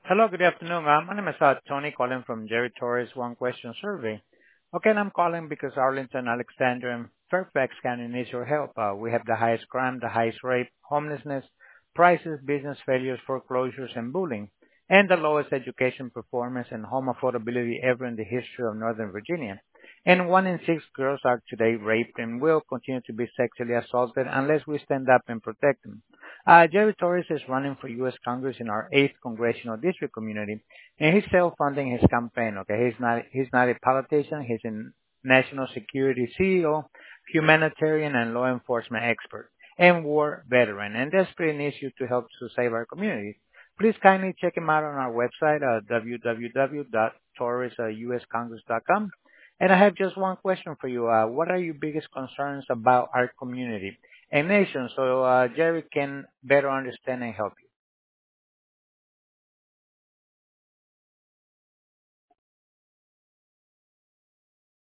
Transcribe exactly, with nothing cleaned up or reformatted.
Hello, good afternoon. Uh, My name is uh, Tony calling from Jerry Torres One Question Survey. Okay, and I'm calling because Arlington, Alexandria, and Fairfax County needs your help. Uh, we have the highest crime, the highest rape, homelessness, prices, business failures, foreclosures, and bullying, and the lowest education performance and home affordability ever in the history of Northern Virginia. And one in six girls are today raped and will continue to be sexually assaulted unless we stand up and protect them. Uh, Jerry Torres is running for U S. Congress in our eighth congressional district community, and he's self-funding his campaign. Okay, he's not he's not a politician. He's a national security C E O, humanitarian and law enforcement expert, and war veteran, and desperately needs you to help to save our communities. Please kindly check him out on our website at w w w dot torres u s congress dot com. And I have just one question for you. Uh, what are your biggest concerns about our community and nation so uh, Jerry can better understand and help